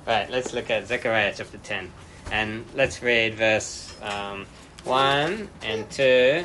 Right, let's look at Zechariah chapter 10. And let's read verse 1 and 2.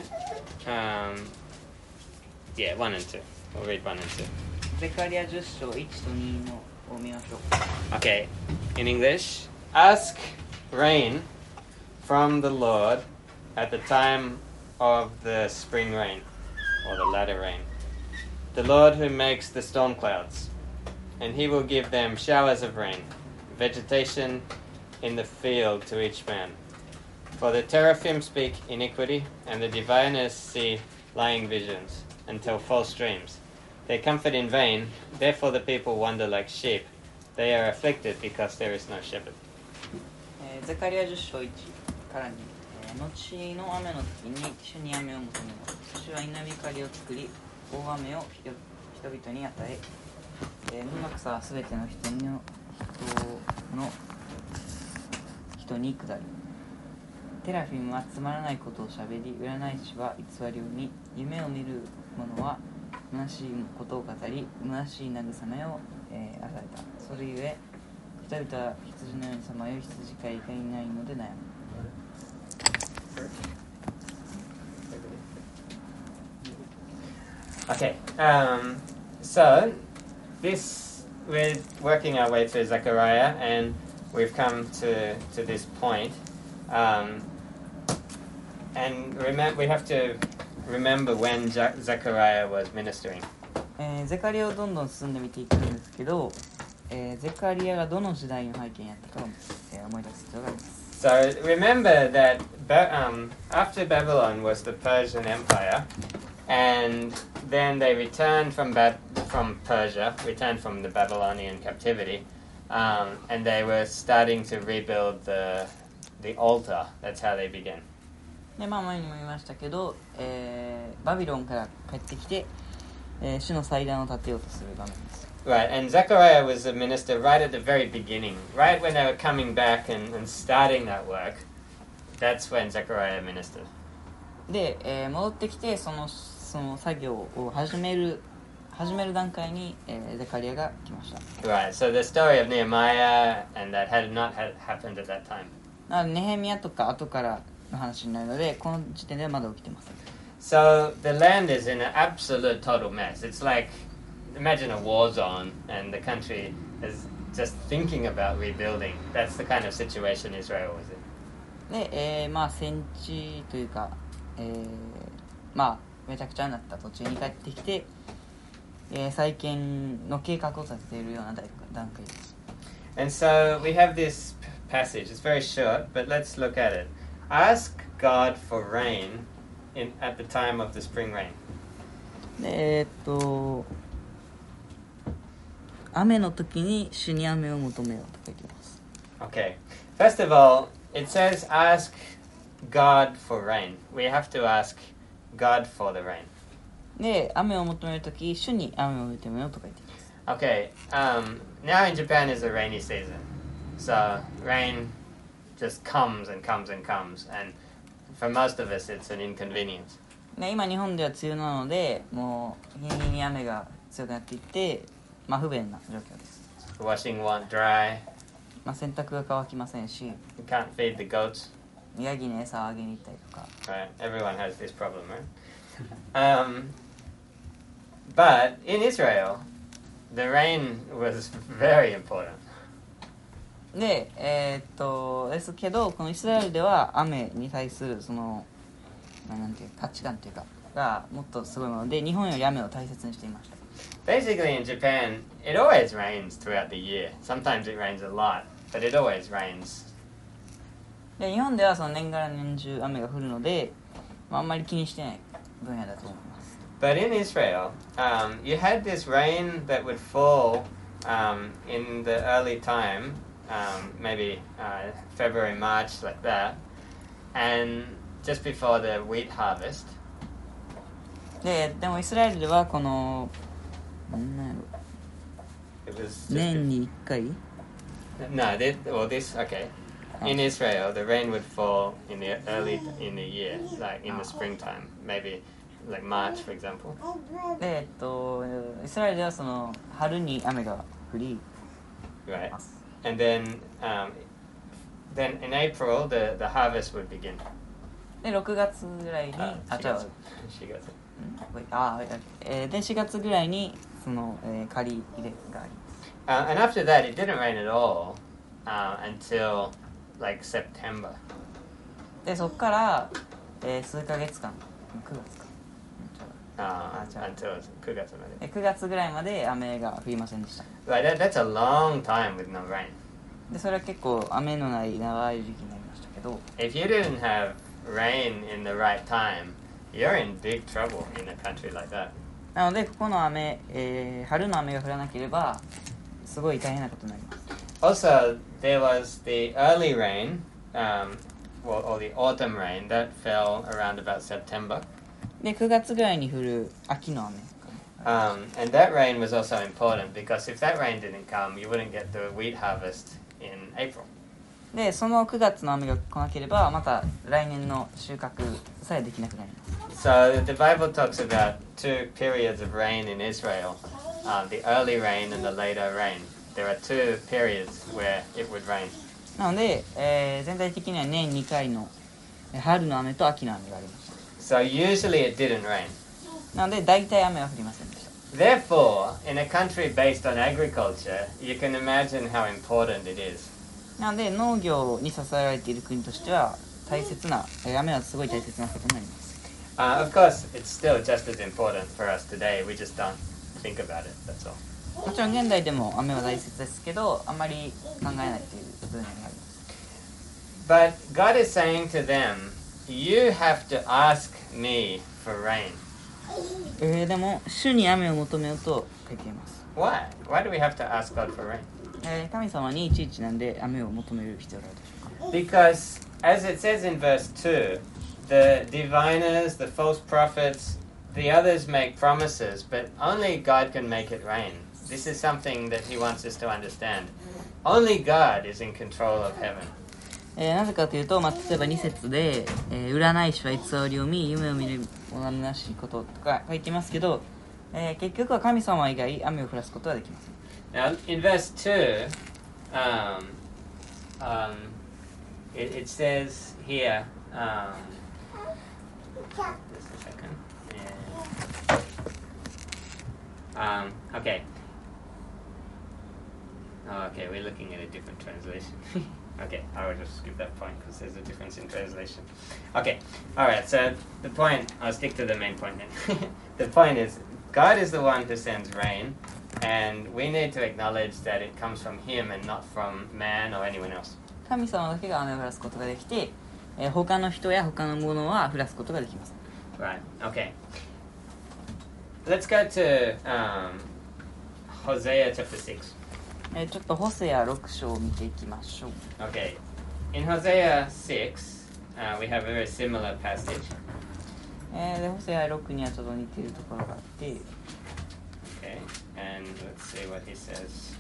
1 and 2. We'll read 1 and 2. ゼカリア10章1と2のを見ましょう。 Okay, in English. Ask rain from the Lord at the time of the spring rain, or the latter rain. The Lord who makes the storm clouds, and he will give them showers of rain, vegetation in the field to each man. For the teraphim speak iniquity, and the diviners see lying visions, and tell false dreams. They comfort in vain, therefore the people wander like sheep. They are afflicted because there is no shepherd. ゼカリア10章1から2、後の雨の時に主に雨を求めよう。主は稲光を作り、大雨を人々に与え、野の草はすべての人に下り、テラフィムはつまらないことをしゃべり、占い師は偽りを見、夢を見る者は虚しいことを語り、虚しい慰めを、与えた。それゆえ人々は羊のようにさまよい、羊飼いがいないので悩む。 Okay, so this, we're working our way through Zechariah, and we've come to this point. And we have to remember when Zechariah was ministering. ゼカリアをどんどん進んで見ていくんですけど、ゼカリアがどの時代の背景にあったかを、思い出す必要があります。 So remember that after Babylon was the Persian Empire, and then they returned from Persia, returned from the Babylonian captivity, and they were starting to rebuild the altar. That's how they began. で前にも言いましたけど、バビロンから帰ってきて、主の祭壇を建てようとする場面です。 Right, and Zechariah was a minister right at the very beginning, right when they were coming back and starting that work. That's when Zechariah ministered. で、戻ってきてその作業を始める段階に、ゼカリアが来ました。 Right, so the story of Nehemiah and that had not happened at that time. なのでネヘミヤとか後からの話になるので、この時点ではまだ起きてません。 So the land is in an absolute total mess. It's like, imagine a war zone and the country is just thinking about rebuilding. That's the kind of situation Israel was in. で、戦地というか、めちゃくちゃになった途中に帰ってきて、再建の計画を立てているような段階です。 And so we have this passage. It's very short, but let's look at it. Ask God for rain at the time of the spring rain. で、雨の時に主に雨を求めようと書いています。 Okay. First of all, it says ask God for rain. We have to ask God for the rain. で、雨を求める時、主に雨を求めようと書いています。 Okay. Now in Japan is a rainy season. So rain just comes and comes and comes, and for most of us it's an inconvenience. で、今日本では梅雨なので、もう日に日に雨が強くなっていって、不便な状況です。 Washing won't dry. 洗濯が乾きませんし、 You can't feed the goats. ヤギに餌をあげに行ったりとか。 Right. Everyone has this problem, right? But in Israel, the rain was very important. で、ですけど、このイスラエルでは雨に対するなんていう価値観というかがもっとすごいもので、日本より雨を大切にしていました。 Basically in Japan, it always rains throughout the year. Sometimes it rains a lot, but it always rains. で、日本では年がら年中雨が降るので、あんまり気にしてない分野だと思います。 But in Israel, you had this rain that would fall in the early time, maybe February, March, like that, and just before the wheat harvest. でもイスラエルではこの年に1回 No, okay. In Israel, the rain would fall in the early in the year, like in the springtime, maybe like March, for example. で、イスラエルでは春に雨が降り、 Right. and then in April the harvest would begin. で6月ぐらいに 4月で4月ぐらいにその、刈り入れがあります。 And after that, it didn't rain at all until like September. でそこから、数ヶ月間9月か until 9月まで。 9月ぐらいまで雨が降りませんでした。 Right, that's a long time with no rain. でそれは結構雨のない長い時期になりましたけど、 If you didn't have rain in the right time, you're in big trouble in a country like that. なのでここの雨、春の雨が降らなければすごい大変なことになります。 Also, there was the early rain, or the autumn rain that fell around about September. で9月ぐらいに降る秋の雨、 And that rain was also important because if that rain didn't come, you wouldn't get the wheat harvest in April. でその9月の雨が来なければまた来年の収穫さえできなくなります。 So the Bible talks about two periods of rain in Israel, the early rain and the later rain. There are two periods where it would rain. なので、全体的には年2回の春の雨と秋の雨がありました。 So usually it didn't rain. なので大体雨は降りませんでした。 Therefore, in a country based on agriculture, you can imagine how important it is. なので農業に支えられている国としては大切な、雨はすごい大切なことになります。 Of course, it's still just as important for us today. We just don't think about it, that's all. もちろん現代でも雨は大切ですけどあんまり考えないという部分があります。 But God is saying to them, you have to ask me for rain. でも主に雨を求めようと書いています。 Why? Why do we have to ask God for rain? 神様にいちいちなんで雨を求める必要があるでしょうか。 Because, as it says in verse 2, the diviners, the false prophets, the others make promises, but only God can make it rain. This is something that he wants us to understand. Only God is in control of heaven. なぜかというと、例えば2節で、占い師は偽りを見、夢を見るものなしいこととか書いてますけど、結局は神様以外雨を降らすことはできません。 Now, in verse 2, it says here, just a second. Okay. Oh, okay, we're looking at a different translation. Okay, I will just skip that point because there's a difference in translation. Okay, alright, so the point, I'll stick to the main point then. The point is, God is the one who sends rain, and we need to acknowledge that it comes from Him and not from man or anyone else. 神様だけが雨を降らすことができて、他の人や他のものは降らすことができません。 Right, okay. Let's go to Hosea chapter 6. ちょっとホセア6章を見ていきましょう。 Okay, in Hosea 6, we have a very similar passage. でホセア6にはちょっと似ているところがあって、 Okay, and let's see what he says.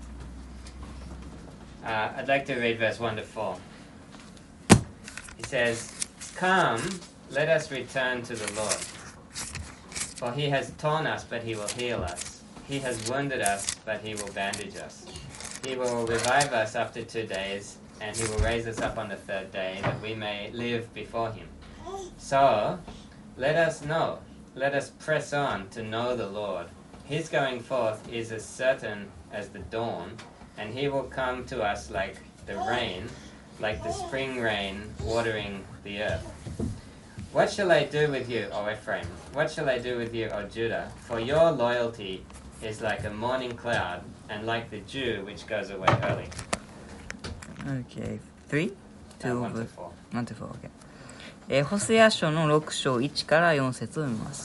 I'd like to read verse 1 to 4. He says, Come, let us return to the Lord. For he has torn us, but he will heal us. He has wounded us, but he will bandage us. He will revive us after 2 days, and he will raise us up on the 3rd day, that we may live before him. So, let us know, let us press on to know the Lord. His going forth is as certain as the dawn, and he will come to us like the rain, like the spring rain watering the earth. What shall I do with you, O Ephraim? What shall I do with you, O Judah? For your loyalty is like a morning cloud, and like the dew which goes away early. Okay, 3? 2 1 to 4. 1 to 4, okay. ホセア書の6章1から4節を読みます。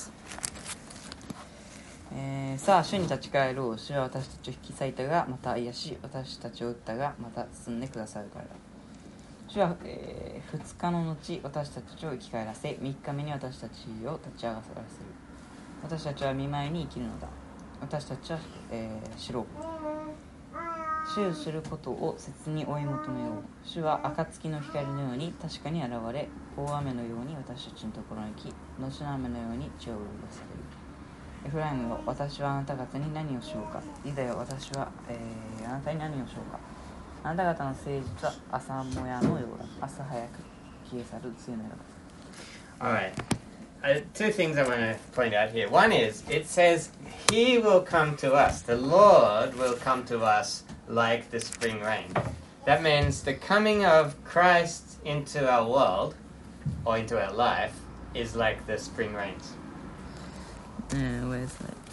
さあ主に立ち返ろう。主は私たちを引き裂いたがまた癒し、私たちを打ったがまた包んでくださるからだ。主は、2日の後私たちを生き返らせ、3日目に私たちを立ち上がらせる。私たちは見舞いに生きるのだ。私たちは、知ろう。主することを切に追い求めよう。主は暁の光のように確かに現れ、大雨のように私たちのところに来、のしの雨のように地を潤される。エフライムよ、私はあなた方に何をしようか。ユダよ、私は、あなたに何をしようか。 あなた方の誠実は朝もやのようだ。朝早く消え去る露のようだ。 Alright. Two things I want to point out here. One is, it says, He will come to us. The Lord will come to us like the spring rain. That means the coming of Christ into our world, or into our life, is like the spring rains. Where is that?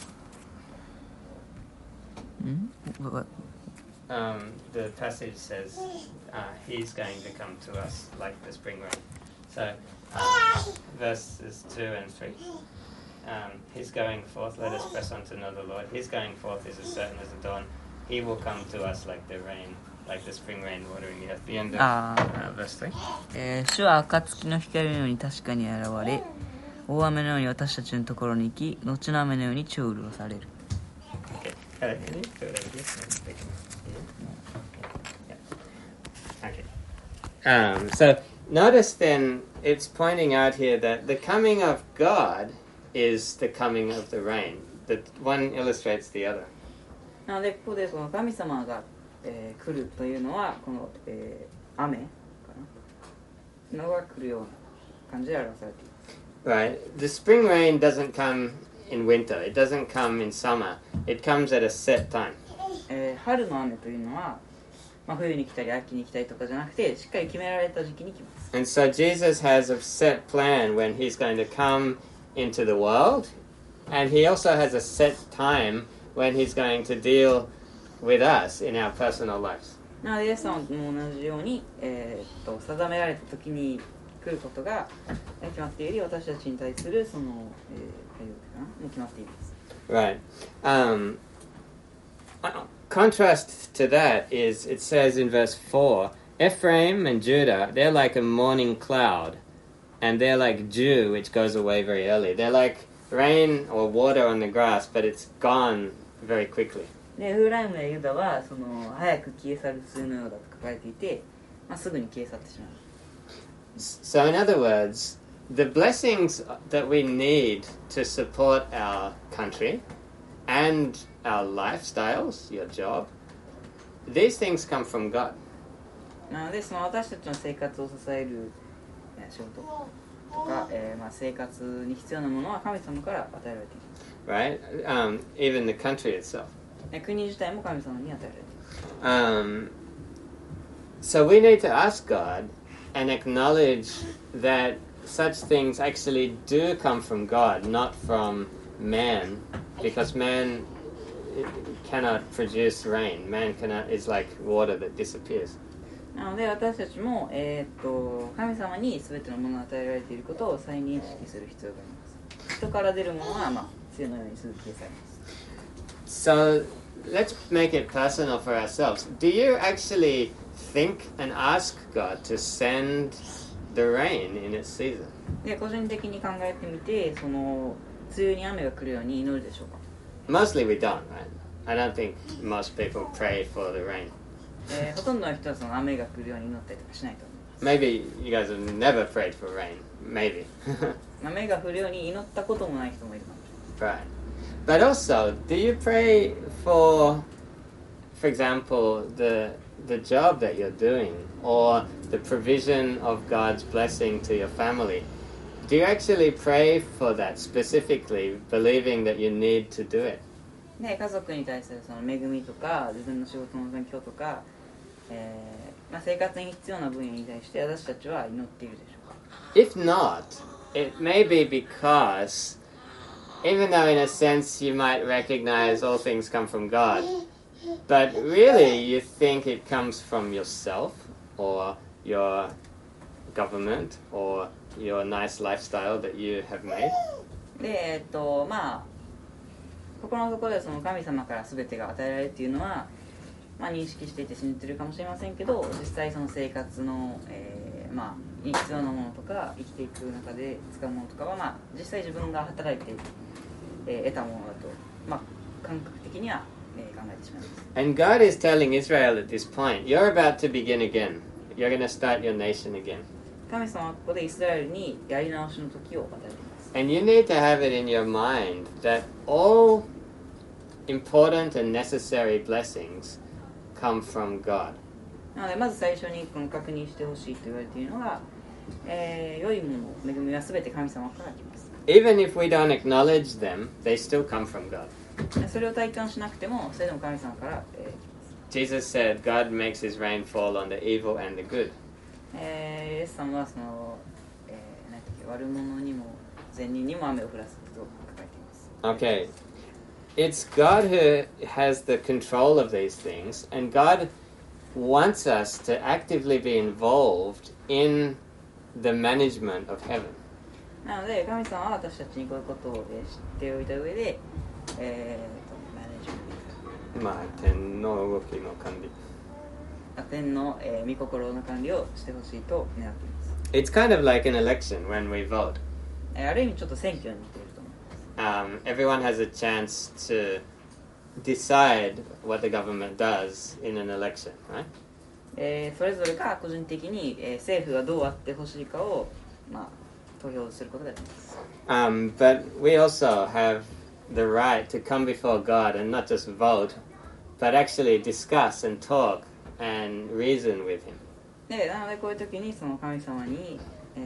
What? The passage says, He's going to come to us like the spring rain. So, verses 2 and 3. He's going forth, let us press on to know the Lord. His going forth is as certain as the dawn. He will come to us like the rain, like the spring rain watering the earth. The end of verse 3. 主は暁の光のように確かに現れ、大雨のように私たちのところに行き、後の雨のように地を潤される。 Okay. Can you do it over here? Okay. So notice then, it's pointing out here that the coming of God is the coming of the rain. That one illustrates the other. なのでここでこの神様が、来るというのはこの、雨かなのが来るような感じで表されています。 Right. The spring rain doesn't come in winter. It doesn't come in summer. It comes at a set time. 春の雨というのは、冬に来たり秋に来たりとかじゃなくて、しっかり決められた時期に来ます。 And so Jesus has a set plan when he's going to come into the world, and he also has a set time when he's going to deal with us in our personal lives. なのでイエス様も同じように、定められた時に来ることが決まっている、私たちに対するその、決まっています。 Right. Contrast to that is, it says in verse 4, Ephraim and Judah, they're like a morning cloud, and they're like dew, which goes away very early. They're like rain or water on the grass, but it's gone very quickly. でエフライムやユダはその早く消え去る露のようだと書かれていて、すぐに消え去ってしまう。 So in other words, the blessings that we need to support our country and our lifestyles, your job, these things come from God. なのでその私たちの生活を支える仕事とか、生活に必要なものは神様から与えられています。 Right? Even the country itself. 国自体も神様に与えられています。 So we need to ask God and acknowledge that such things actually do come from God, not from man, because man cannot produce rain. Man is like water that disappears. なので私たちも、神様に全てのものが与えられていることを再認識する必要があります。人から出るものは、梅雨のようにすぐ消え去ります。 So let's make it personal for ourselves. Do you actually think and ask God to send the rain in its season? で個人的に考えてみて、その梅雨に雨が来るように祈るでしょうか。 Mostly we don't, right? I don't think most people pray for the rain. ほとんどの人はその雨が来るように祈ったりとかしないと思います。 Maybe you guys have never prayed for rain. Maybe. 雨が降るように祈ったこともない人もいるかもしれない。 Right. But also, do you pray for example, the job that you're doing or the provision of God's blessing to your family? Do you actually pray for that specifically, believing that you need to do it? で家族に対するその恵みとか自分の仕事の勉強とか、生活に必要な分野に対して私たちは祈っているでしょうか。 If not, it may be because even though in a sense you might recognize all things come from God, but really you think it comes from yourself or your government or your nice lifestyle that you have made. で、心のところでその神様から全てが与えられるっていうのは、認識していて信じてるかもしれませんけど、実際その生活の、必要なものとか生きていく中で使うものとかは、実際自分が働いて、得たものだと、感覚的には、考えてしまいます。 And God is telling Israel at this point, you're about to begin again. You're going to start your nation again. 神様はここでイスラエルにやり直しの時を与えています。 And you need to have it in your mind that all important and necessary blessings come from God. なのでまず最初にこの確認してほしいと言われているのが、良いもの、恵みはすべて神様から来ます。 Even if we don't acknowledge them, they still come from God. それを体感しなくても、それでも神様から、来ます。 Jesus said God makes his rain fall on the evil and the good. イエス様はその、なんていうか悪者にも善人にも雨を降らすと書かれています。 Okay. It's God who has the control of these things, and God wants us to actively be involved in the management of heaven. なので神様は私たちにこういうことを、知っておいた上で、マネジメント、 まあ、天の動きの管理。 天の、御心の管理をしてほしいと願っています。 It's kind of like an election when we vote. ある意味ちょっと選挙に似ていると思います。 Everyone has a chance to decide what the government does in an election, right? それぞれが個人的に、政府がどうあってほしいかを、投票することができます。 But we also have the right to come before God and not just vote, but actually discuss and talk and reason with Him. なのでこういう時にその神様に、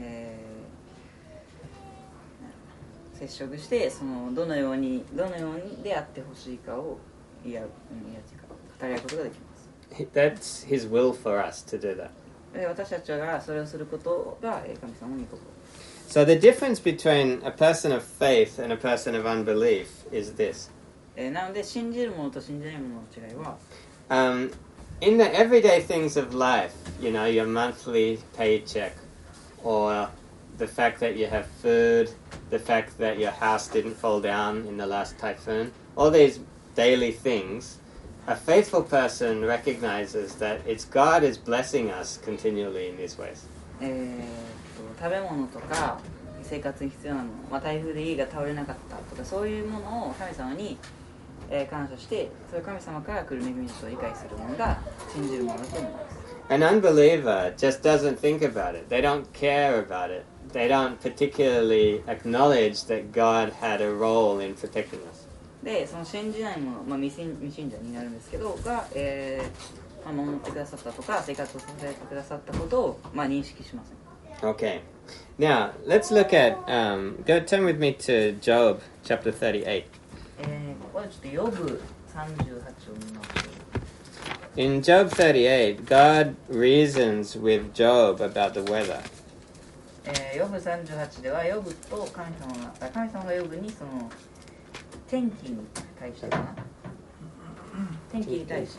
接触してそのどのようにであってほしいかを語り合うことができます。 That's His will for us to do that. で私たちがそれをすることが神様の御心。 So the difference between a person of faith and a person of unbelief is this. なので信じる者と信じない者の違いは、 in the everyday things of life, you know, your monthly paycheck, or the fact that you have food, the fact that your house didn't fall down in the last typhoon, all these daily things, a faithful person recognizes that it's God is blessing us continually in these ways. 食べ物とか生活に必要なもの、台風で家が倒れなかったとかそういうものを神様に、感謝してそれを神様から来る恵みと理解する者が信じる者だと思います。 An unbeliever just doesn't think about it. They don't care about it. They don't particularly acknowledge that God had a role in protecting us. で、その信じない者、未信者になるんですけどが、守ってくださったとか生活を支えてくださったことを、認識しません。 Okay. Now, let's look at, turn with me to Job chapter 38. ここでちょっとヨブ38を見ます。 In Job 38, God reasons with Job about the weather. ヨブ38ではヨブと神様がヨブにその天気に対してかな、天気に対して、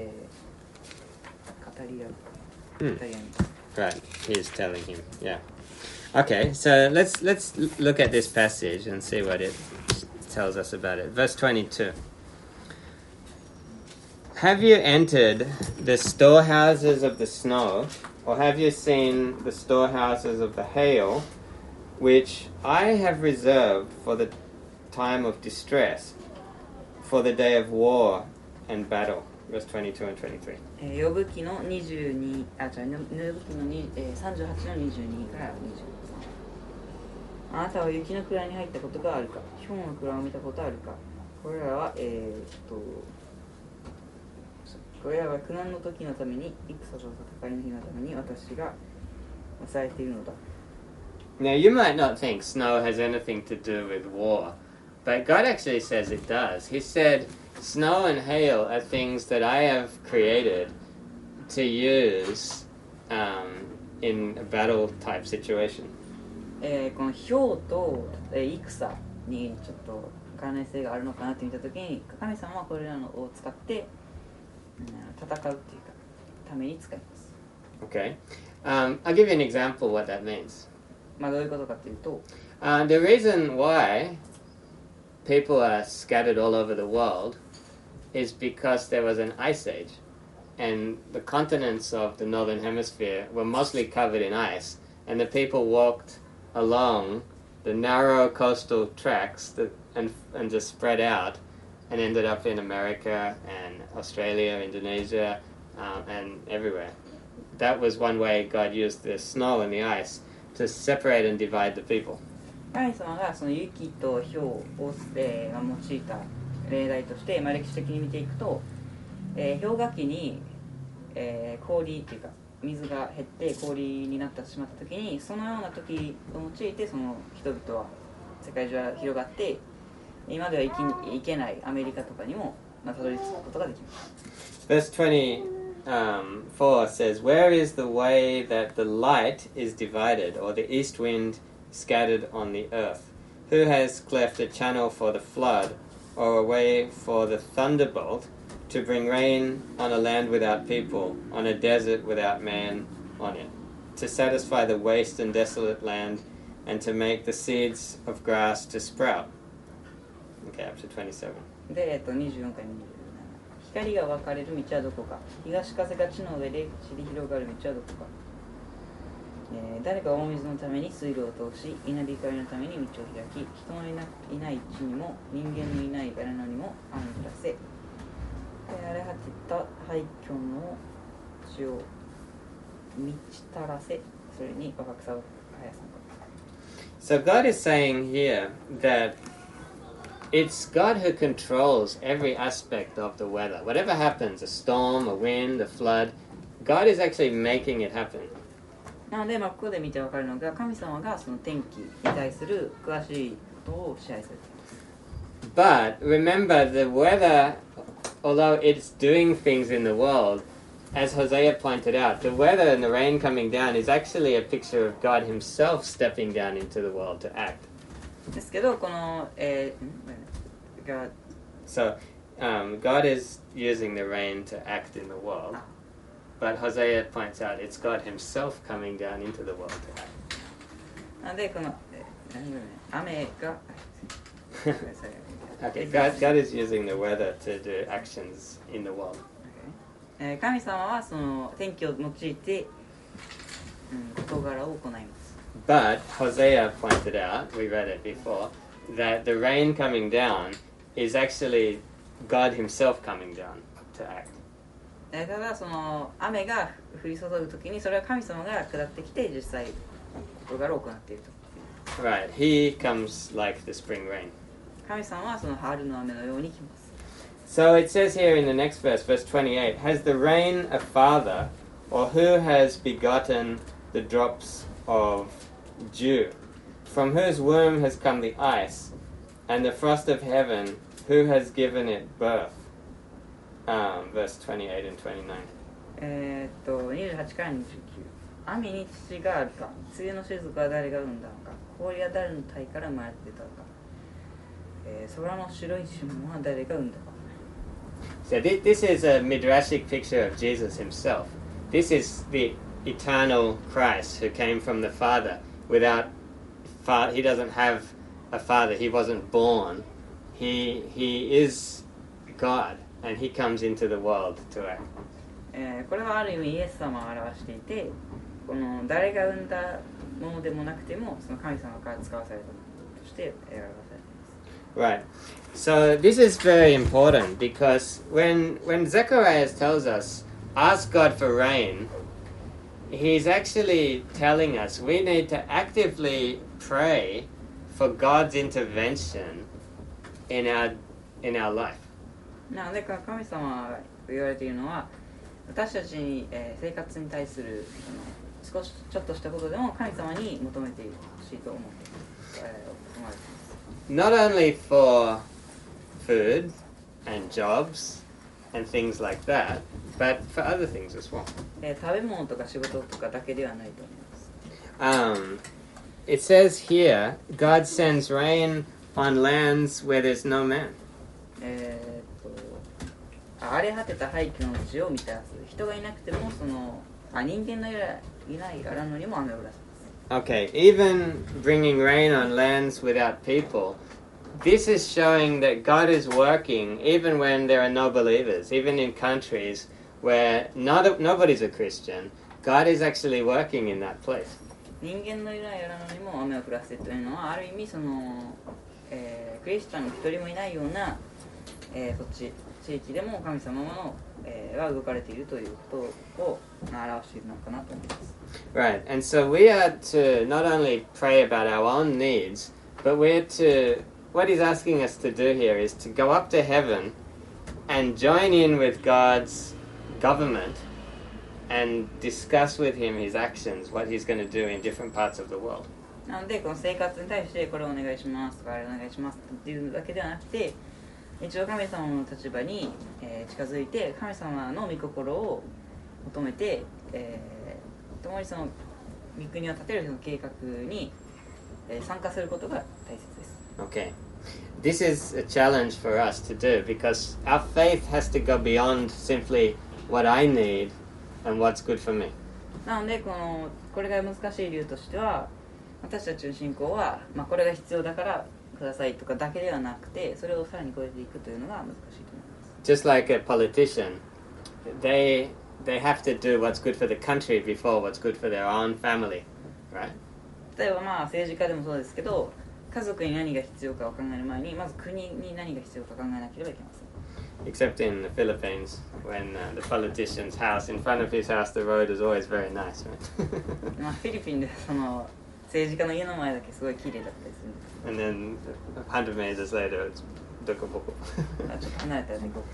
語り合います。 Right, he's telling him, yeah. Okay, so let's look at this passage and see what it tells us about it. Verse 22. Have you entered the storehouses of the snow, or have you seen the storehouses of the hail, which I have reserved for the time of distress, for the day of war and battle? Verse 22 and 23. ヨブ記の22、ヨブ記の38の22から23。あなたは雪の蔵に入ったことがあるか、氷の蔵を見たことあるか。これらは苦難の時のために、戦と戦いの日のために私が抑えているのだ。 Now you might not think snow has anything to do with war, but God actually says it does. He said, snow and hail are things that I have created to use in a battle type situation. この氷と戦にちょっと関連性があるのかなって見たときに、神様はこれらのを使って戦うっていうかために使います。 Okay. I'll give you an example of what that means. どういうことかというと、 the reason why people are scattered all over the world is because there was an ice age, and the continents of the northern hemisphere were mostly covered in ice, and the people walked along the narrow coastal tracks and just spread out and ended up in America and Australia, Indonesia, and everywhere. That was one way God used the snow and the ice to separate and divide the people. 神様がその雪と氷を、用いた例題として、歴史的に見ていくと、氷河期に、 氷っていうか水が減って氷になってしまった時に、そのような時を用いてその人々は世界中は広がって、今では行けないアメリカとかにもたどり着くことができます。 Verse 24 says, Where is the way that the light is divided, or the east wind scattered on the earth? Who has cleft a channel for the flood, or a way for the thunderbolt, to bring rain on a land without people, on a desert without man on it, to satisfy the waste and desolate land, and to make the seeds of grass to sprout? Okay, up to 27. で、24から27。光が分かれる道はどこか、東風が地の上で散り広がる道はどこか、誰か大水のために水路を通し、稲光のために道を開き、人のいない地にも人間のいない荒野にも雨を降らせ、荒れ果てた廃墟の地を満ちたらせ、それに若草を生やさんか。 So God is saying here that it's God who controls every aspect of the weather. Whatever happens, a storm, a wind, a flood, God is actually making it happen. なので、ここで見て分かるのが、神様がその天気に対する詳しいことを支配されています。 But remember, the weather, although it's doing things in the world, as Hosea pointed out, the weather and the rain coming down is actually a picture of God himself stepping down into the world to act. ですけど、この、 So, God is using the rain to act in the world, but Hosea points out it's God himself coming down into the world to act. なので、この、雨が Okay, God is using the weather to do actions in the world. 神様はその天気を用いて、事柄を行います。 But Hosea pointed out, we read it before, that the rain coming down is actually God himself coming down to act. ただその雨が降り注ぐときにそれは神様が下ってきて実際事柄を行っていると。 Right, he comes like the spring rain. 神様はその春の雨のように来ます。 So it says here in the next verse, verse 28, Has the rain a father, or who has begotten the drops of dew? From whose womb has come the ice, and the frost of heaven, who has given it birth? Verse 28 and 29. 28から29。雨に土があるか、梅雨の雫は誰が生んだのか、氷は誰の体から生まれて出たのか、空の白い霜は誰が生んだのか。 So this is a midrashic picture of Jesus himself. This is the eternal Christ who came from the Father. He doesn't have a father. He wasn't born. He is God, and he comes into the world to act. これはある意味イエス様を表していて、この誰が生んだものでもなくても、その神様から使わされたものとして表されています。 Right. So this is very important because when Zechariah tells us, ask God for rain, he's actually telling us we need to actively pray for God's intervention in our life. なので神様が言われているのは、私たちに、生活に対するちょっとしたことでも神様に求めてほしいと思われています。 Not only for food and jobs and things like that, but for other things as well. 食べ物とか仕事とかだけではないと思います。 It says here, God sends rain on lands where there's no man. 荒れ果てた廃墟の地を満たす。人がいなくても人間のいない荒野にも雨を降らせます。 Okay, even bringing rain on lands without people, this is showing that God is working even when there are no believers, even in countries where nobody's a Christian. God is actually working in that place. 人間のいない荒野にも雨を降らせるというのはある意味クリスチャンの一人もいないような、地域でも神様が動かれているということを表しているのかなと思います。 Right, and so we are to not only pray about our own needs, but what he's asking us to do here is to go up to heaven and join in with God's government and discuss with him his actions, what he's going to do in different parts of the world. なのでこの生活に対してこれをお願いしますとかあれお願いしますっていうだけではなくて、一応神様の立場に、近づいて神様の御心を求めて、共にその御国を建てるその計画に、参加することが大切です。 Okay. This is a challenge for us to do because our faith has to go beyond simply what I need and what's good for me. なのでこれが難しい理由としては、私たちの信仰は、これが必要だからくださいとかだけではなくて、それをさらに超えていくというのが難しいと思います。 Just like a politician, they have to do what's good for the country before what's good for their own family, right? 例えば政治家でもそうですけど、家族に何が必要かを考える前にまず国に何が必要か考えなければいけません。 Except in the Philippines, when the politician's house, in front of his house, the road is always very nice, right? フィリピンでその政治家の家の前だけすごい綺麗だったりするんです。 And then 100 meters later, it's dokoboko. ちょっと離れたら猫。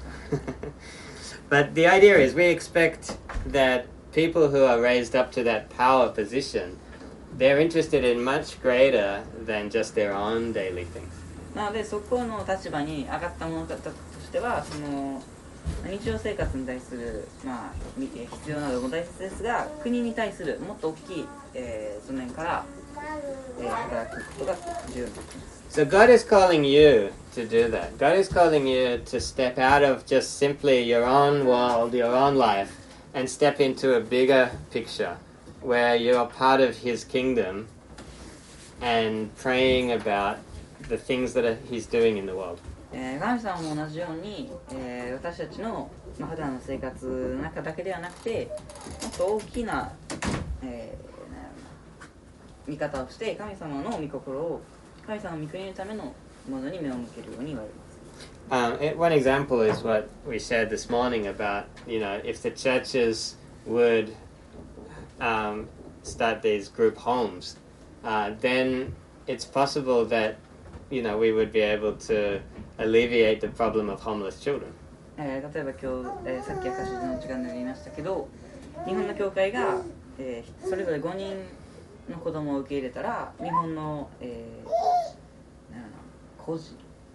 But the idea is we expect that people who are raised up to that power position, they're interested in much greater than just their own daily things. なのでそこの立場に上がった者方としては、その日常生活に対する、必要なども大切ですが、国に対するもっと大きい、図面から、働くことが重要になっています。 So God is calling you to do that. God is calling you to step out of just simply your own world, your own life, and step into a bigger picture where you're part of His kingdom and praying about the things that He's doing in the world. 神様も同じように、私たちの、普段の生活の中だけではなくて、もっと大きな、見方をして神様の御心を神様の御国のためのものに目を向けるように言われます。 One example is what we shared this morning about, if the churches would start these group homes, then it's possible that, we would be able to alleviate the problem of homeless children. 例えば今日、さっき証の時間で言いましたけど、日本の教会が、それぞれ5人の子供を受け入れたら、日本の、孤児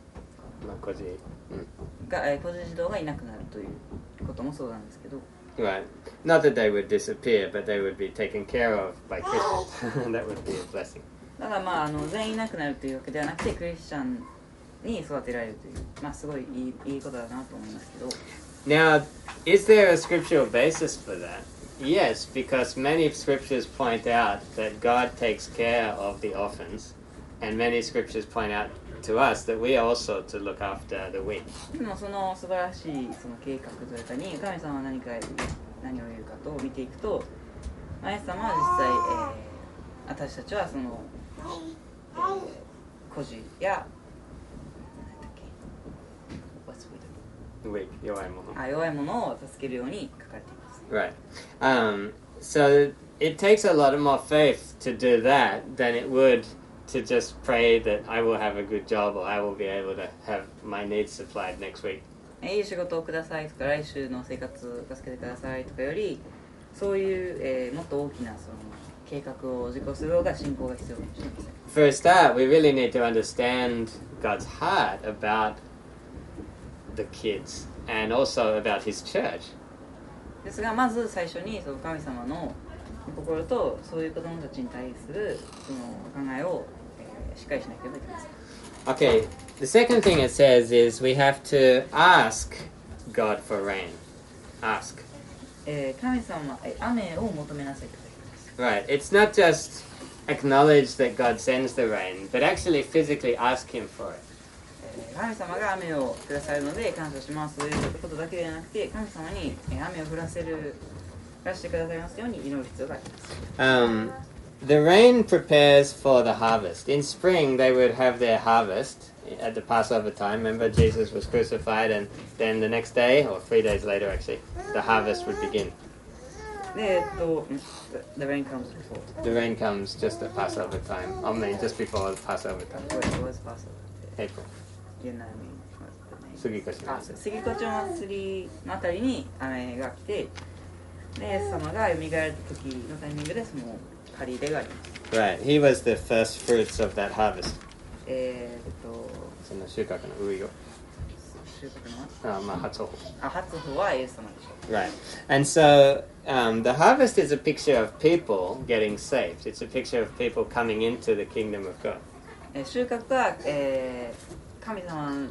児童がいなくなるということもそうなんですけど。 Right. Not that they would disappear, but they would be taken care of by Christians. That would be a blessing. だから全員いなくなるというわけではなくて、クリスチャンに育てられるという、すごいいいことだなと思いますけど。 Now, is there a scriptural basis for that? Yes, because many scriptures point out that God takes care of the orphans, and many scriptures point out to us that we are also to look after the weak. でもその素晴らしいその計画というかに神様は何を言うかと見ていくと、イエス様は実際、私たちはその、孤児や弱い者を助けるように書かれています。 Right. So it takes a lot more faith to do that than it would to just pray that I will have a good job or I will be able to have my needs supplied next week. いい仕事をくださいとか、来週の生活を助けてくださいとかより、そういう、もっと大きなその計画を実行する方が信仰が必要かもしれません。 For a start, we really need to understand God's heart about the kids and also about His church. ですが、まず最初にその神様の心とそういう子供たちに対するその考えを、しっかりしなければいけません。 Okay, the second thing it says is we have to ask God for rain. Ask. 神様、雨を求めなさいと書いてます。 Right, it's not just acknowledge that God sends the rain, but actually physically ask Him for it. 神様が雨をくださるので感謝しますということだけではなくて、神様に雨を降らしてくださいますように祈る必要があります。 The rain prepares for the harvest. In spring, they would have their harvest at the Passover time. Remember, Jesus was crucified, and then the next day, or 3 days later actually, the harvest would begin. The rain comes before. The rain comes just at Passover time. I mean, just before the Passover time. It was Passover. April. You know what I mean? 杉越の祭り。 杉越の祭りのあたりに雨が来て、 でイエス様が蘇られた時のタイミングでその刈り入れがあります。 Right. He was the first fruits of that harvest. その収穫の上を。 収穫のは初穂。 初穂はイエス様でしょう。 Right. And so the harvest is a picture of people getting saved. It's a picture of people coming into the kingdom of God. 収穫は、神様の、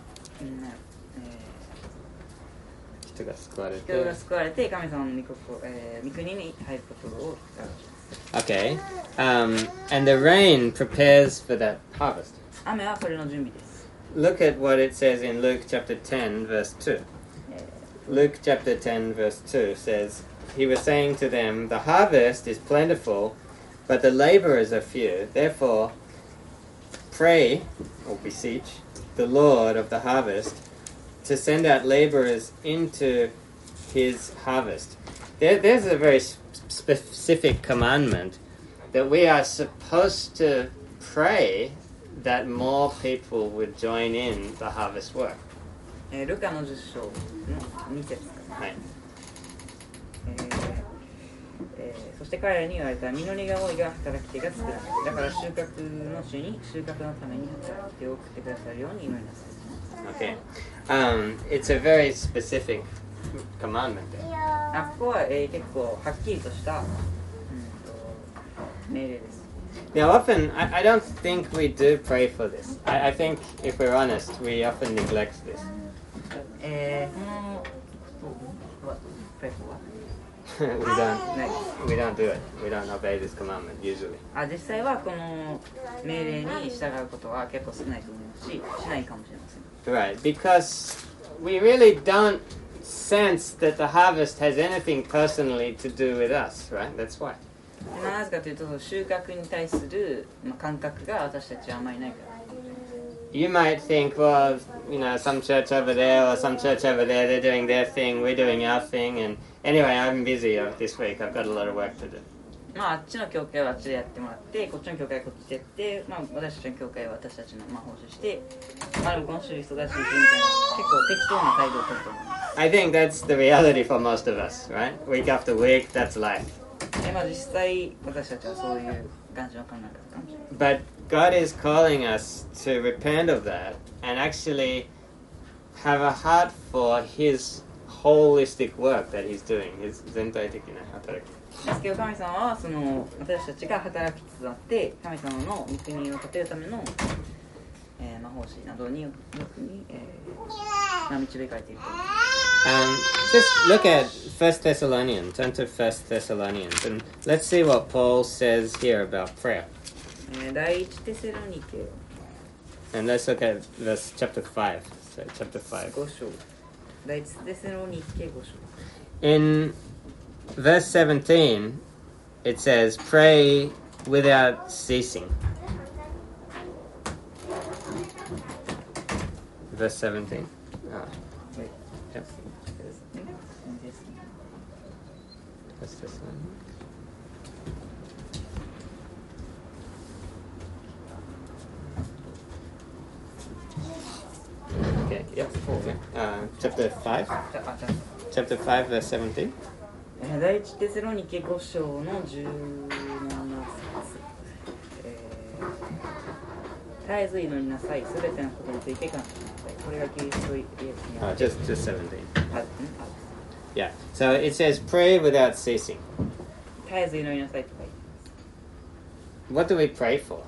人が救われて。 人が救われて神様の御国に入ることを。 Okay. And the rain prepares for that harvest. 雨はそれの準備です。 Look at what it says in Luke chapter 10, verse 2. Luke chapter 10, verse 2 says, He was saying to them, The harvest is plentiful, but the laborers are few. Therefore, pray, or beseech, the Lord of the harvest to send out laborers into his harvest. There's a very specific commandment that we are supposed to pray that more people would join in the harvest work. ルカの10章の2節から、 はい。 そして彼らに言われた。実りが多いが働き手が少ない。だから収穫の主に収穫のために働き手を送ってくださるように祈りなさい。 Okay. It's a very specific commandment there. ここは、結構はっきりとした、命令です。 Now, often, I don't think we do pray for this. I think, if we're honest, we often neglect this. このことは、プレフは we don't do it. We don't obey this commandment, usually. 実際はこの命令に従うことは結構少ないと思いますし、しないかもしれません。 Right, because we really don't sense that the harvest has anything personally to do with us, right? That's why. なぜかというと、収穫に対する感覚が私たちはあまりないから。 You might think, well, some church over there or some church over there, they're doing their thing, we're doing our thing, and anyway, I'm busy this week, I've got a lot of work to do. あっちの教会はあっちでやってもらって、こっちの教会はこっちでやって、私たちの教会は私たちの奉仕して、でも今週忙しいしみたいな、結構適当な態度をとると思います。 I think that's the reality for most of us, right? Week after week, that's life. 実際私たちはそういう感じの考え方かもしれない。 But God is calling us to repent of that and actually have a heart for His holistic work that He's doing, His 全体的な働き。 ですけど神様はその私たちが働きつつあって神様の御国を立てるための、奉仕などに導かれていると思います。 Just look at 1 Thessalonians, turn to 1 Thessalonians, and let's see what Paul says here about prayer. 第一テセロニケ And let's look at verse chapter 5. So, chapter 5. 5章第一テセロニケ5章 In verse 17, it says, pray without ceasing. Verse 17. Yep. First Thessalonians. Okay, yep. Chapter 5. Chapter 5, verse 17. 第一テセロニケ5章の17節、絶えず祈りなさい、すべてのことについて感謝しなさい。これがキリストイエスにある。 Just 17. Yeah. So it says, pray without ceasing. 絶えず祈りなさいと書いています。 What do we pray for?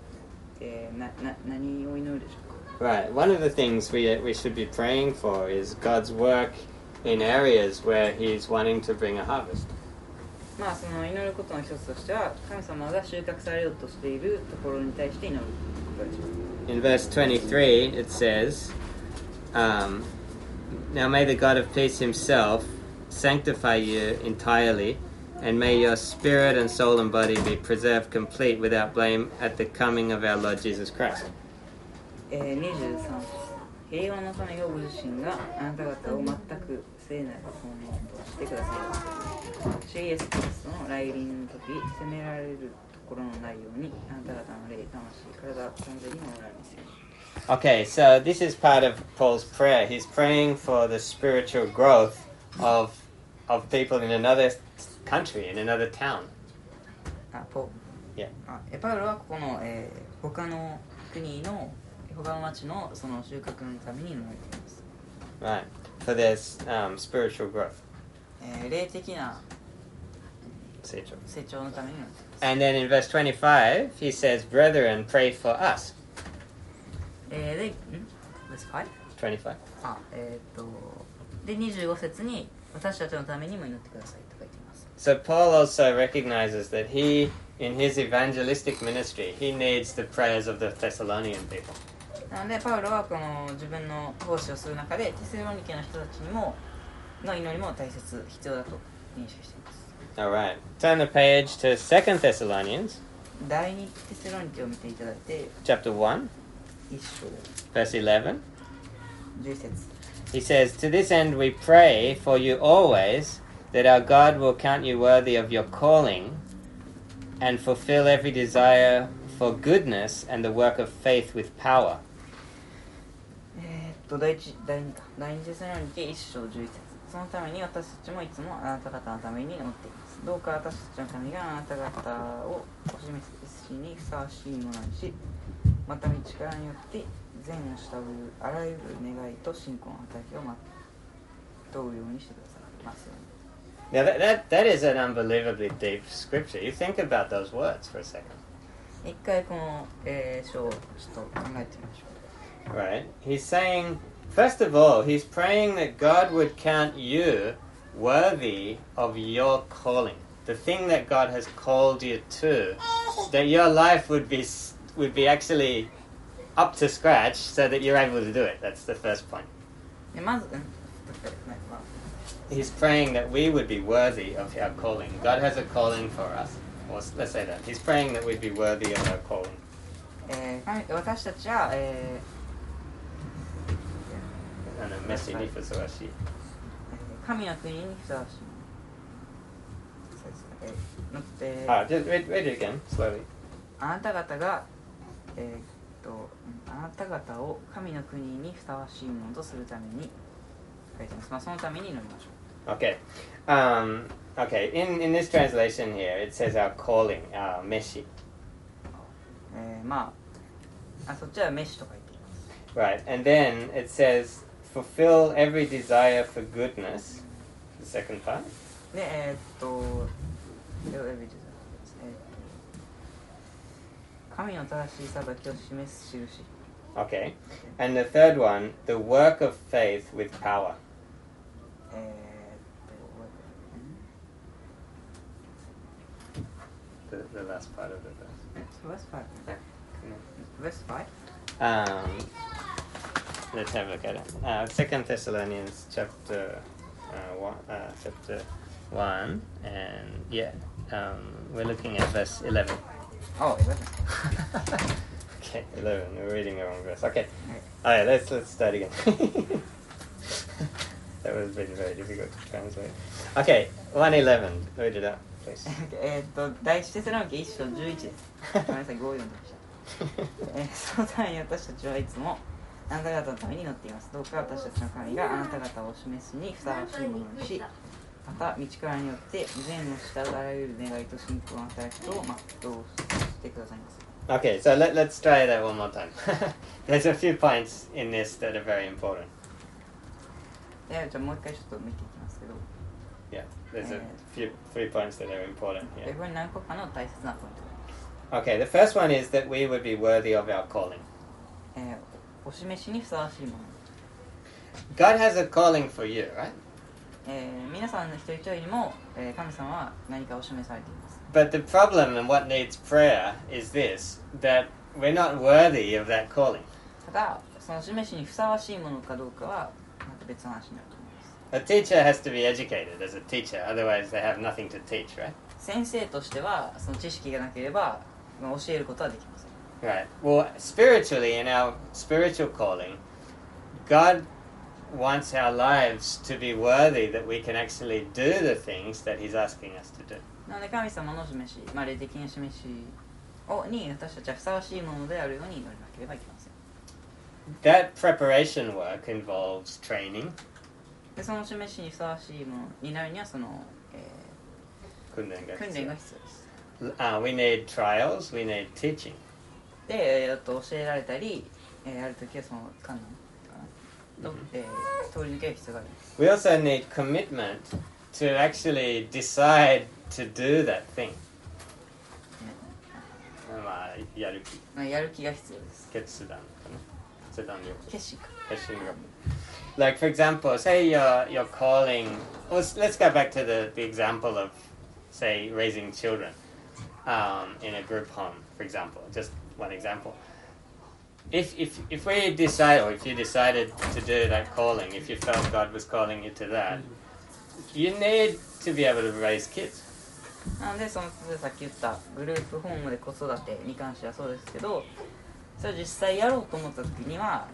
何を祈るでしょうか。 Right. One of the things we should be praying for is God's work in areas where He's wanting to bring a harvest. その祈ることの一つとしては、神様が収穫されようとしているところに対して祈ることです。 In verse 23, it says, Now may the God of peace Himself sanctify you entirely, and may your spirit and soul and body be preserved complete without blame at the coming of our Lord Jesus Christ. 23節、平和のためがご自身があなた方を全く聖なる本物としてくださいます。主イエス・キリストの来臨の時、責められるところのないように、あなた方の霊、魂、体、完全に守られますように。 Okay, so this is part of Paul's prayer. He's praying for the spiritual growth of of people in another country, in another town. パウロはここの、他の国の他の町のその収穫のために祈られています。 Right. For their spiritual growth. 霊的な成長のために祈っています。 And then in verse 25, he says, Brethren, pray for us. Verse 5? 25. で、25節に私たちのためにも祈ってくださいと書いています。 So Paul also recognizes that he, in his evangelistic ministry, he needs the prayers of the Thessalonian people. なのでパウロはこの自分の奉仕をする中でテセロニケの人たちにもの祈りも必要だと認識しています。 All right. Turn the page to 2 Thessalonians. 第2テセロニケを見ていただいて Chapter 1, 1章 verse 11. 11節 He says, To this end we pray for you always, that our God will count you worthy of your calling and fulfill every desire for goodness and the work of faith with power. 第2テセロニケ1章11節そのために私たちもいつもあなた方のために祈っています。どうか私たちの神があなた方をお示しにふさわしいものにし、また道からによって善を慕うあらゆる願いと信仰の働きを全うようにしてくださいますように。 Now that is an unbelievably deep scripture. You think about those words for a second. 一回この、章をちょっと考えてみましょう。 Right? He's saying, first of all, he's praying that God would count you worthy of your calling. The thing that God has called you to, that your life would be actually up to scratch so that you're able to do it. That's the first point. でまず、 He's praying that we would be worthy of our calling. God has a calling for us. Or let's say that. He's praying that we'd be worthy of our calling. 私たちは、 メッシにふさわしい。 神の国にふさわしい。 Just read it again, slowly. あなた方が、あなた方を神の国にふさわしいものとするために書いてます。まあそのために祈りましょう。 Okay. Okay. In this translation here, it says our calling, our meshi. まあ、そっちはメッシと書いています。 Right. And then it says, fulfill every desire for goodness. The second part. で、神の正しい裁きを示す印。 Okay. And the third one, the work of faith with power. The last part of the verse. Verse 5? Let's have a look at it. 2 Thessalonians chapter 1, and we're looking at verse 11. Oh, 11. Okay, 11. We're reading the wrong verse. Okay. Alright, let's start again. That was very, very difficult to translate. Okay, 1:11. Read it out, please. 第一テセロニケ1章11です。ごめんなさい、5を読んでました。そのために私たちはいつもあなた方のために祈っています。どうか私たちの神があなた方をお示すにふさわしいものにし、また道からによって善の慕うあらゆる願いと信仰の働きと全うしてくださいます。 Okay, so let's try that one more time. There's a few points in this that are very important. じゃあもう一回ちょっと見ていきますけど。 Yeah, there's a three points that are important here. これ何個かの大切なポイント。 Okay, the first one is that we would be worthy of our calling. お示しにふさわしいもの。 God has a calling for you, right? 皆さんの一人一人にも、神様は何かお示されています。 But the problem and what needs prayer is this, that we're not worthy of that calling. ただ、その示しにふさわしいものかどうかはまた別の話になると思います。 A teacher has to be educated as a teacher, otherwise they have nothing to teach, right? 先生としてはその知識がなければ教えることはできません。 Right. Well, spiritually, in our spiritual calling, God wants our lives to be worthy that we can actually do the things that He's asking us to do. なので神様の示し、霊的な示しに私たちはふさわしいものであるように祈らなければいけません。 That preparation work involves training. でその示しにふさわしいものになるにはその、 訓練が必要。 訓練が必要です。 We need trials, we need teaching. で、教えられたり、ある時はその観念かなと、通り抜ける必要があります。 We also need commitment to actually decide to do that thing. まあ、やる気。 やる気が必要です。 決断かな。決断力。 決心か。 決心力。Like for example, say you're calling. Let's go back to the example of, say, raising children in a group home, for example. Just one example. If we decide, or if you decided to do that calling, if you felt God was calling you to that, you need to be able to raise kids. なのでそのさっき言ったグループホームで子育てに関してはそうですけど、それを実際やろうと思った時には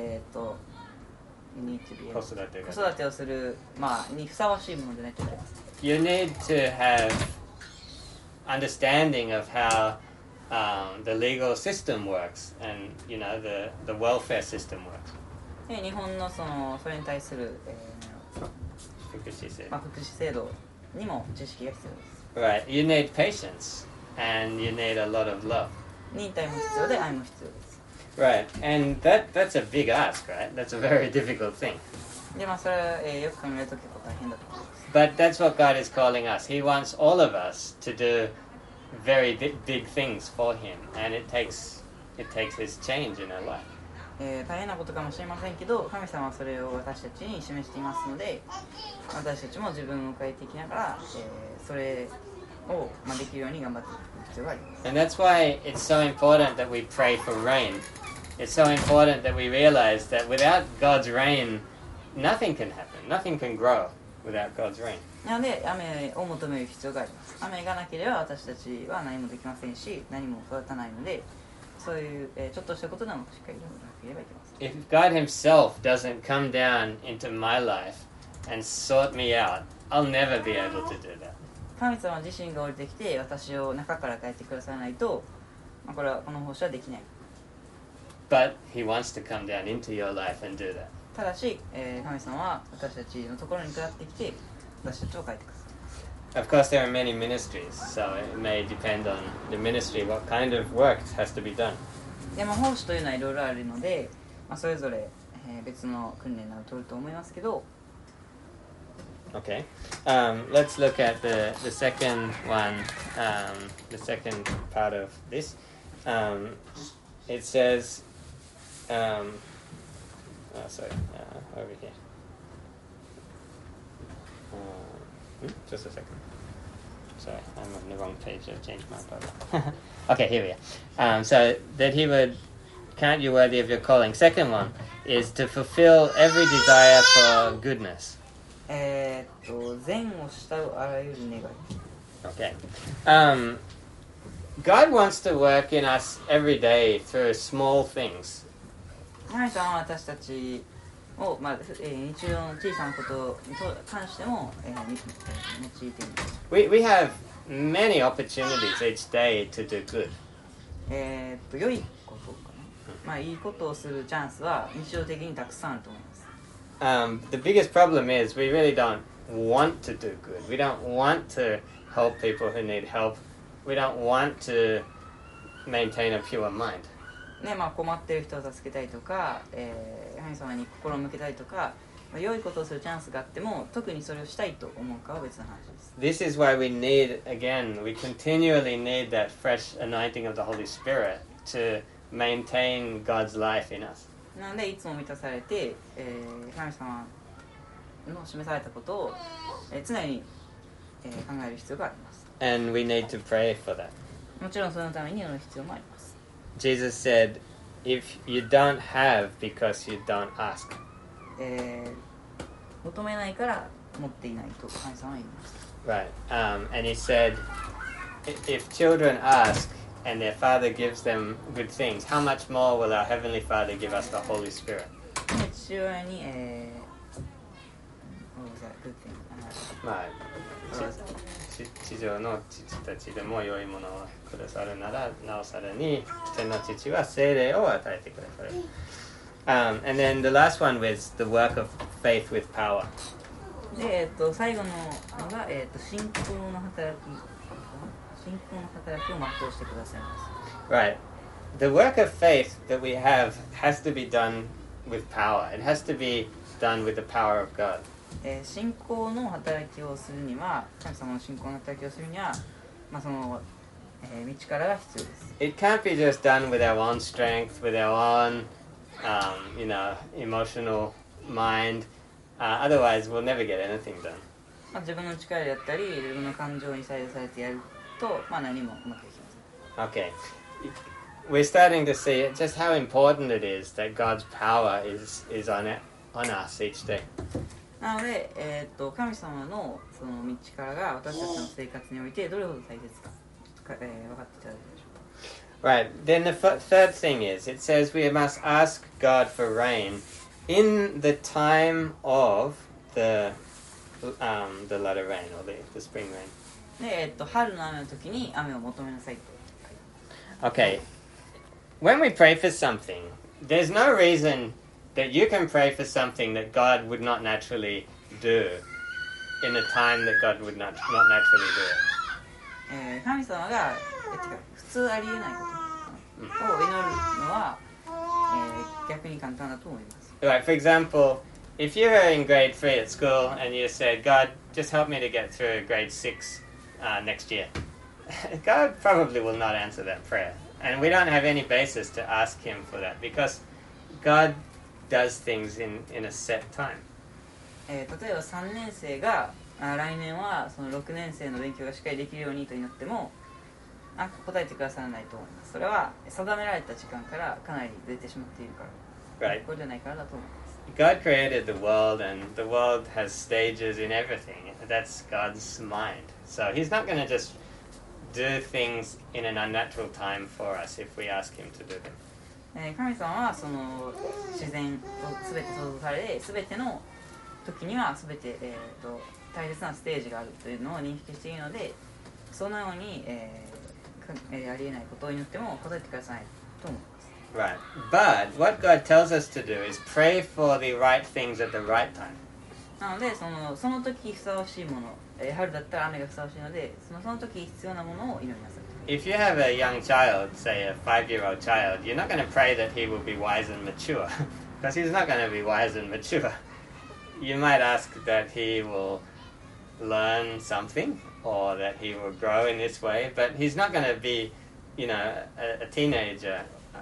子育てをする、まあ、にふさわしいものでないといけない。 You need to have understanding of how the legal system works and the welfare system works. で日本のそれに対する、福祉制度にも知識が必要です。 Right, you need patience and you need a lot of love. 忍耐も必要で愛も必要です。 Right, and that's a big ask, right? That's a very difficult thing. でそれは、よく考えると結構大変だと思います。 But that's what God is calling us. He wants all of us to do very big things for Him, and it takes His change in our life. 大変なことかもしれませんけど、神様はそれを私たちに示していますので、私たちも自分を変えていきながら、それを、できるように頑張っていく必要があります。 And that's why it's so important that we pray for rain. It's so important that we realize that without God's rain, nothing can happen. Nothing can grow without God's rain. なので雨を求める必要があります。雨がなければ私たちは何もできませんし、何も育たないので、そういう、ちょっとしたことでもしっかりやらなければいけません。 If God Himself doesn't come down into my life and sort me out, I'll never be able to do that. 神様自身が降りてきて私を中から変えてくださらないと、この奉仕はできない。 But He wants to come down into your life and do that. ただし、神様は私たちのところに下ってきて私たちを変えてください。 Of course, there are many ministries, so it may depend on the ministry what kind of work has to be done. でも奉仕というのはいろいろあるので、それぞれ、別の訓練などを取ると思いますけど。 Okay, let's look at the second one, the second part of this. It says, over here. Just a second. Sorry, I'm on the wrong page. I've changed my Bible. Okay, here we are. So that He would count you worthy of your calling. Second one is to fulfill every desire for goodness. 善を慕うあらゆる願い。 Okay. God wants to work in us every day through small things. 神様は私たちを、日常の小さなことに関しても、用いている。 We have many opportunities each day to do good. 良いことかな。いいことをするチャンスは日常的にたくさんあると思います。 The biggest problem is we really don't want to do good. We don't want to help people who need help. We don't want to maintain a pure mind. 困っている人を助けたいとか、神様に心を向けたいとか、良いことをするチャンスがあっても特にそれをしたいと思うかは別の話です。 This is why we continually need that fresh anointing of the Holy Spirit to maintain God's life in us. なのでいつも満たされて、神様の示されたことを、常に、考える必要があります。 And we need to pray for that. もちろんそのために祈る必要もあります。 Jesus said, "If you don't have because you don't ask." 求めないから持っていないと神様は言いました。 Right. And he said, if children ask and their Father gives them good things, how much more will our Heavenly Father give us the Holy Spirit? 父親に、 地上の父たちでも良いものをくださるなら、なおさらに天の父は聖霊を与えてくださる。And then the last one was the work of faith with power. で、最後のが、信仰の働きを全うしてくださいます。 Right. The work of faith that we have has to be done with power. It has to be done with the power of God. 信仰の働きをするには、神様の信仰の働きをするには、その、道からが必要です。 It can't be just done with our own strength, with our own, emotional mind. Otherwise, we'll never get anything done. 自分の力でやったり、自分の感情に左右されてやると、何もうまくいきません。 Okay. We're starting to see just how important it is that God's power is on us each day. なので、神様のその道からが私たちの生活においてどれほど大切か、分かっていただけるでしょうか。 Right. Then the third thing is, it says we must ask God for rain in the time of the latter rain or the spring rain. で、春の雨の時に雨を求めなさいと。 Okay. When we pray for something, there's no reason that you can pray for something that God would not naturally do in a time that God would not naturally do it. 神様が普通ありえないことを祈るのは、逆に簡単だと思います。 Right, for example, if you were in grade 3 at school and you said, God, just help me to get through grade 6 next year, God probably will not answer that prayer. And we don't have any basis to ask him for that because God does things in a set time. 例えば3年生が来年はその6年生の勉強がしっかりできるようにと祈っても答えてくださらないと思います。それは定められた時間からかなりずれてしまっているから、これじゃないからだと思います。 God created the world and the world has stages in everything. That's God's mind. So he's not going to just do things in an unnatural time for us if we ask him to do them. 神様はその自然と全て創造され、全ての時には全て、大切なステージがあるというのを認識しているので、そのように、ありえないことを祈っても答えてくださいと思います。 Right. But what God tells us to do is pray for the right things at the right time. なのでその時ふさわしいもの、春だったら雨がふさわしいので、その時必要なものを祈りなさい。 If you have a young child, say a 5-year-old child, you're not going to pray that he will be wise and mature, because he's not going to be wise and mature. You might ask that he will learn something, or that he will grow in this way, but he's not going to be, a teenager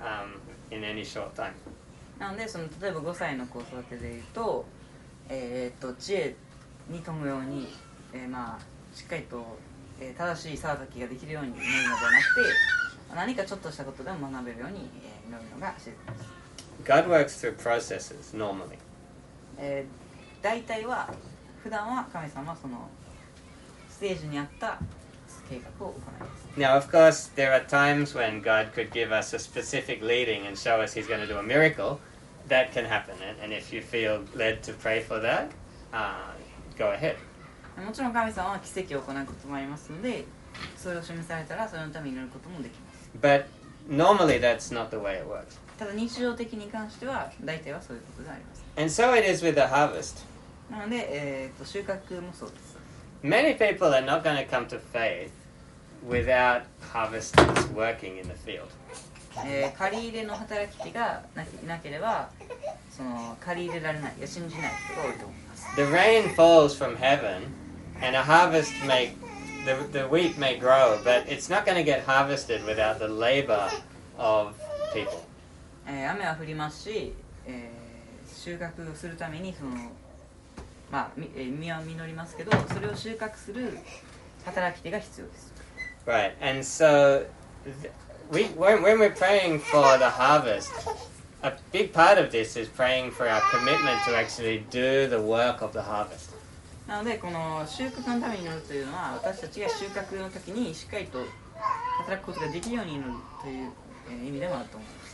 in any short time. なので例えば5歳の子を育てていると、知恵に富むように、しっかりと正しい裁きができるように祈るのではなくて、何かちょっとしたことでも学べるように祈るのが自然です。 God works through processes normally. 大体は普段は神様はそのステージに合った計画を行います。 Now, of course, there are times when God could give us a specific leading and show us He's going to do a miracle. That can happen, and if you feel led to pray for that, go ahead. もちろん神様は奇跡を行うこともありますので、それを示されたらそれのために祈ることもできます。 But normally that's not the way it works. ただ日常的に関しては大体はそういうことがあります。 And so it is with the harvest. なので、収穫もそうです。 Many people are not going to come to faith without harvesters working in the field. 借り入れの働き手がなければ、その借り入れられない、信じない人が多いと思います。 The rain falls from heaven, and a harvest the wheat may grow, but it's not going to get harvested without the labor of people. 雨は降りますし、収穫するためにその実は実りますけど、それを収穫する働き手が必要です。 Right, and so when we're praying for the harvest, a big part of this is praying for our commitment to actually do the work of the harvest. なのでこの収穫のために祈るというのは、私たちが収穫の時にしっかりと働くことができるように祈るという、意味でもあると思います。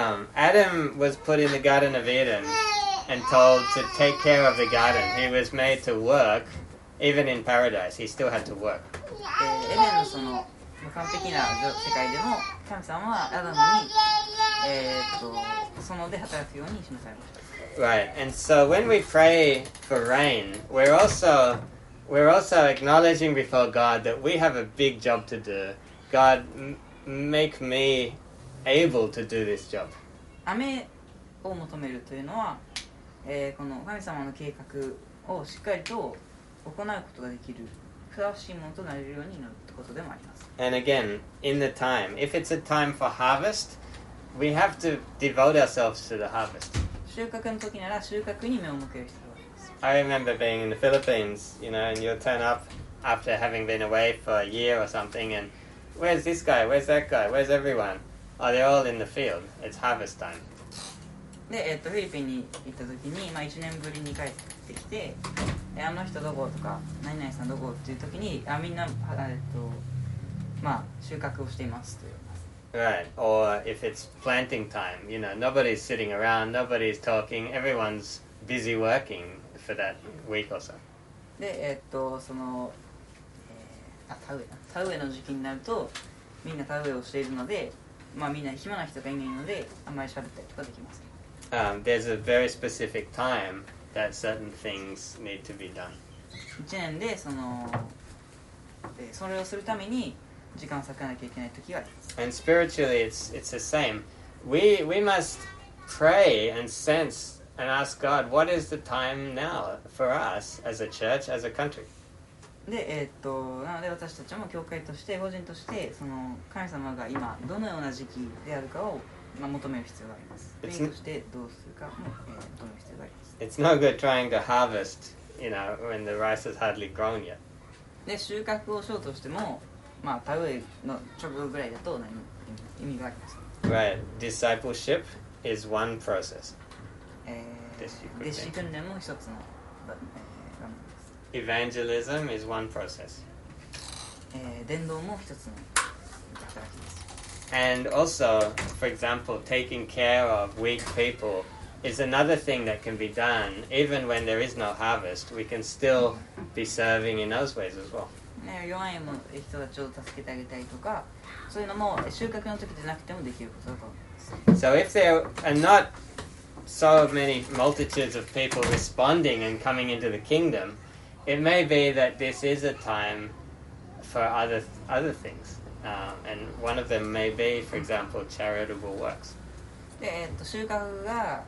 Adam was put in the Garden of Eden and told to take care of the garden. He was made to work, even in paradise. He still had to work. エデンのその完璧な世界でも神様はアダムに、園で働くように示されました。 Right, and so when we pray for rain, we're also acknowledging before God that we have a big job to do. God, make me able to do this job. 雨を求めるというのは、この神様の計画をしっかりと行うことができるふさわしいものとなれるようになるということでもあります。 And again, in the time, if it's a time for harvest, we have to devote ourselves to the harvest. 収穫の時なら収穫に目を向ける必要があります。 I remember being in the Philippines, and you'll turn up after having been away for a year or something, and where's this guy? Where's that guy? Where's everyone? Oh, they're all in the field. It's harvest time. で、フィリピンに行った時に、1年ぶりに帰ってきて、あの人どことか、何々さんどこっていう時に、みんな、収穫をしていますという。 Right, or if it's planting time, nobody's sitting around, nobody's talking, everyone's busy working for that week or so. で、田植えの時期になると、みんな田植えをしているので、みんな暇な人がいないので、あんまり喋ったりとかできません。 There's a very specific time that certain things need to be done. 1年でそれをするために時間を割かなきゃいけない時があります。 And spiritually, it's the same. We must pray and sense and ask God, what is the time now for us as a church, as a country? で、なので私たちも教会として個人として神様が今どのような時期であるかを求める必要があります。国としてどうするかも求める必要があります。 It's no good trying to harvest, when the rice has hardly grown yet. で、収穫をしようとしても、田植えの直後ぐらいだと何も意味がありません。 Right. Discipleship is one process. 弟子訓練も一つの場面です。Evangelism is one process. 伝道も一つの働きです。 And also, for example, taking care of weak people is another thing that can be done even when there is no harvest. We can still be serving in those ways as well. 弱い人たちを助けてあげたりとか、そういうのも収穫の時でなくてもできることだと思います。 So if there are not so many multitudes of people responding and coming into the kingdom, it may be that this is a time for other things. And one of them may be, for example, charitable works. で、収穫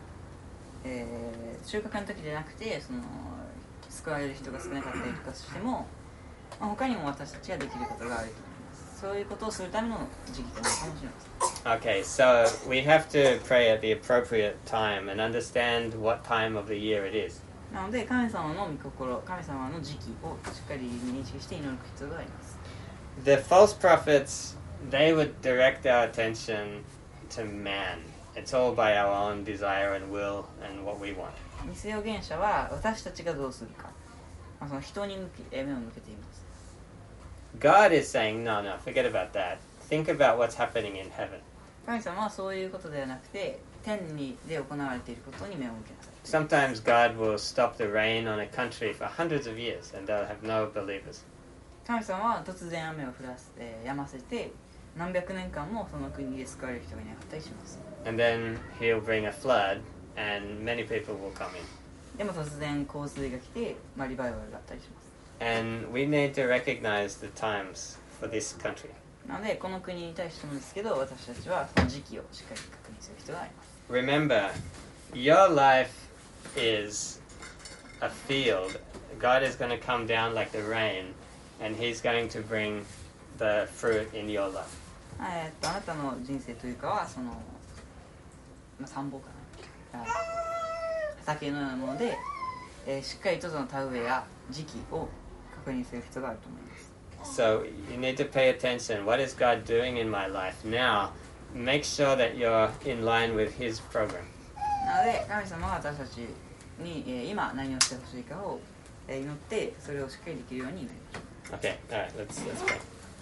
の時でなくて、救われる人が少なかったりとかしても、他にも私たちができることがあると思います。そういうことをするための時期かもしれません。 Okay, so we have to pray at the appropriate time and understand what time of the year it is. なので、神様の御心、神様の時期をしっかり認識して祈る必要があります。 The false prophets, they would direct our attention to man. It's all by our own desire and will and what we want. 偽預言者は私たちがどうするか、その人に目を向けています。 God is saying, no, forget about that. Think about what's happening in heaven. 神様はそういうことではなくて、天で行われていることに目を向けなさい。 Sometimes God will stop the rain on a country for hundreds of years and they'll have no believers. 神様は突然雨を降らせて止ませて何百年間もその国で救われる人がいなかったりします。 And then he'll bring a flood and many people will come in. でも突然洪水が来て、リバイバルがあったりします。 And we need to recognize the times for this country. なのでこの国に対してもですけど、私たちはその時期をしっかり確認する必要があります。 Remember, your life is a field. God is going to come down like the rain and he's going to bring the fruit in your life. あなたの人生というかは田んぼかな、畑のようなもので、しっかりとその田植えや時期を確認する必要があると思います。 So you need to pay attention. What is God doing in my life now? Make sure that you're in line with His program. なので神様が私たちに、今何をしてほしいかを、祈ってそれをしっかりできるように祈りましょう。 Okay, alright, let's pray.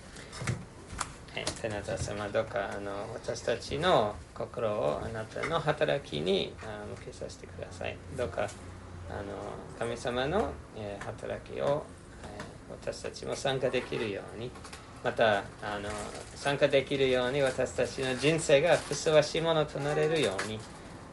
天の様、どうか私たちの心をあなたの働きに向けさせてください。どうか神様の働きを私たちも参加できるように、また参加できるように私たちの人生がふさわしいものとなれるように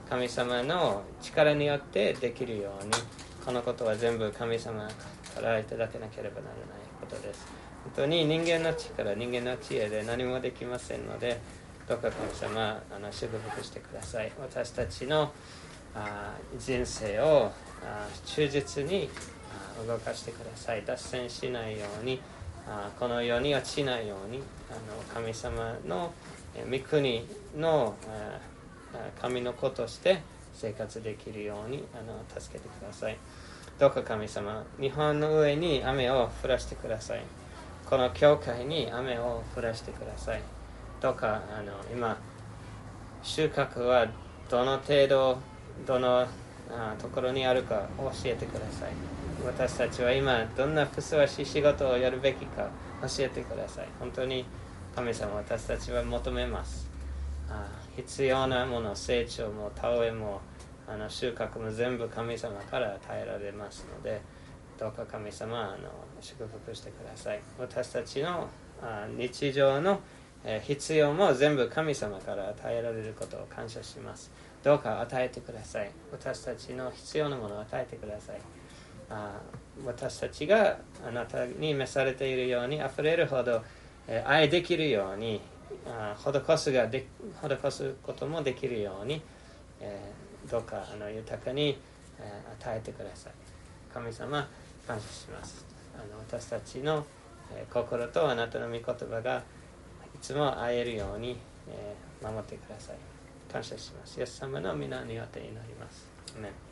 神様の力によってできるように、このことは全部神様からいただけなければならないことです。本当に人間の力、人間の知恵で何もできませんので、どうか神様祝福してください。私たちの人生を忠実に動かしてください。脱線しないように、この世に落ちないように、神様の御国の神の子として生活できるように助けてください。どうか神様、日本の上に雨を降らしてください。この教会に雨を降らしてください。どうか今収穫はどの程度、どのところにあるか教えてください。私たちは今どんなふさわしい仕事をやるべきか教えてください。本当に神様、私たちは求めます。必要なもの、成長も田植えも収穫も全部神様から与えられますので、どうか神様祝福してください。私たちの日常の必要も全部神様から与えられることを感謝します。どうか与えてください。私たちの必要なものを与えてください。私たちがあなたに召されているようにあふれるほど愛できるように、施すこともできるように、どうか豊かに与えてください。神様、感謝します。私たちの心とあなたの御言葉がいつも会えるように守ってください。感謝します。イエス様の皆によって祈ります。アメン。